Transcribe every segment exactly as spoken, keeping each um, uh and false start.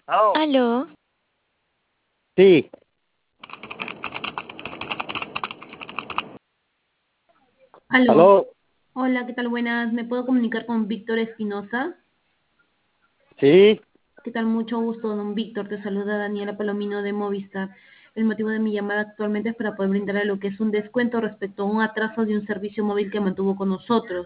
Aló. Aló, Sí, Aló, aló, hola, ¿qué tal? Buenas, ¿me puedo comunicar con Víctor Espinosa? sí. ¿Qué tal? Mucho gusto, don Víctor. Te saluda Daniela Palomino de Movistar. El motivo de mi llamada actualmente es para poder brindarle lo que es un descuento respecto a un atraso de un servicio móvil que mantuvo con nosotros.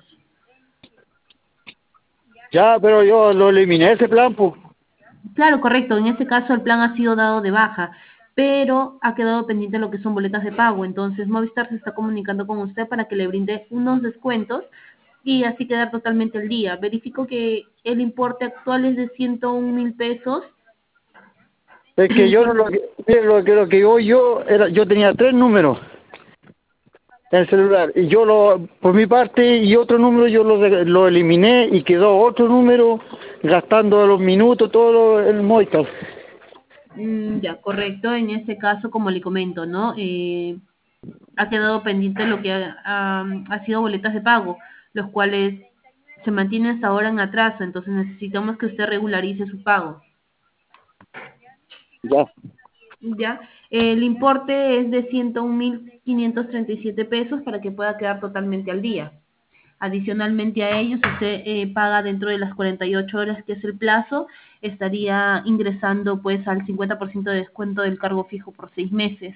Ya, pero yo lo eliminé ese plan, pues. Claro, correcto. En este caso el plan ha sido dado de baja, pero ha quedado pendiente lo que son boletas de pago. Entonces Movistar se está comunicando con usted para que le brinde unos descuentos y así quedar totalmente al día. Verifico que el importe actual es de ciento un mil pesos. Es El que yo no importe, lo que, mire, lo que, lo que yo, yo era, yo tenía tres números en el celular y yo lo, por mi parte y otro número yo lo, de- lo eliminé y quedó otro número gastando los minutos, todo lo, el Movistar. mm, ya, correcto. En este caso, como le comento, ¿no? Eh, ha quedado pendiente lo que ha, ha- ha sido boletas de pago, los cuales se mantienen hasta ahora en atraso. Entonces necesitamos que usted regularice su pago. Ya, Ya, el importe es de ciento un mil quinientos treinta y siete pesos para que pueda quedar totalmente al día. Adicionalmente a ello, si usted eh, paga dentro de las cuarenta y ocho horas, que es el plazo, estaría ingresando pues al cincuenta por ciento de descuento del cargo fijo por seis meses.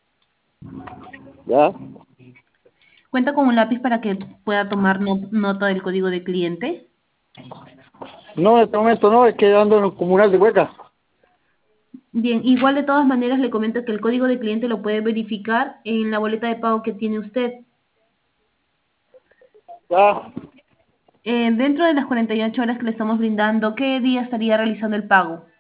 ya. ¿Cuenta con un lápiz para que pueda tomar no- nota del código de cliente? No, en este momento no, es que ando en el comunal de Hueca. Bien, igual de todas maneras le comento que el código de cliente lo puede verificar en la boleta de pago que tiene usted. Ya, Eh, dentro de las cuarenta y ocho horas que le estamos brindando, ¿qué día estaría realizando el pago?